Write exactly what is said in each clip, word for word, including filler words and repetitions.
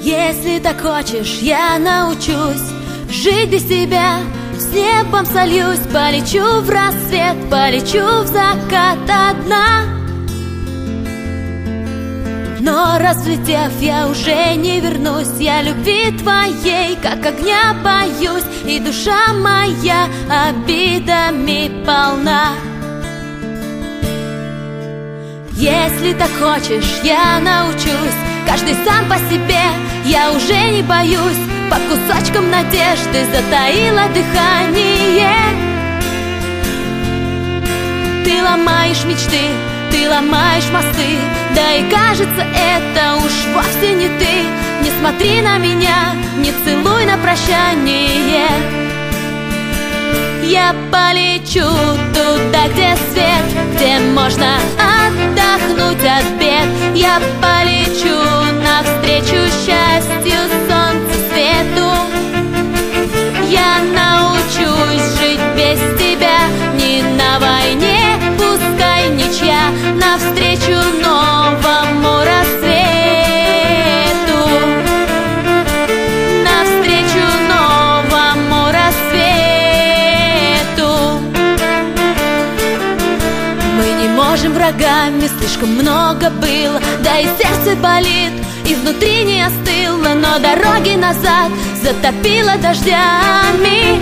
Если так хочешь, я научусь жить без тебя. С небом сольюсь, полечу в рассвет, полечу в закат одна. Но раз взлетев, я уже не вернусь. Я любви твоей, как огня боюсь, и душа моя обидами полна. Если так хочешь, я научусь. Каждый сам по себе, я уже не боюсь. По кусочкам надежды затаила дыхание. Ты ломаешь мечты, ты ломаешь мосты. Да и кажется, это уж вовсе не ты. Не смотри на меня, не целуй на прощание. Я полечу туда, где свет, где можно отдохнуть от бед. Я полечу навстречу счастью, солнцу, свету. Я научусь жить без тебя, не на войне, пускай ничья, навстречу новому рассвету. Навстречу новому рассвету. Мы не можем врагами, слишком много было. Да и сердце болит, и внутри не остыло. Но дороги назад затопило дождями.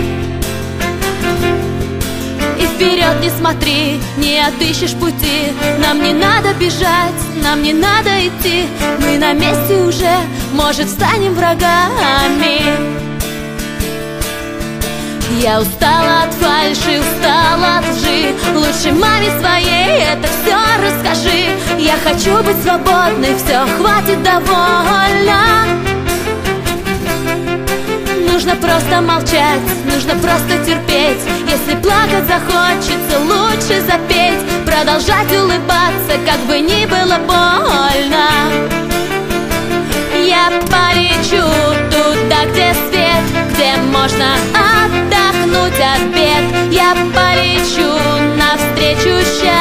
И вперед не смотри, не отыщешь пути. Нам не надо бежать, нам не надо идти. Мы на месте уже, может, станем врагами. Я устала от фальши, устала от лжи. Лучше маме своей это все расскажи. Я хочу быть свободной, все, хватит, довольно. Нужно просто молчать, нужно просто терпеть. Если плакать захочется, лучше запеть. Продолжать улыбаться, как бы ни было больно. Я полечу туда, где свет, где можно отдохнуть от бед. Я полечу навстречу счастью.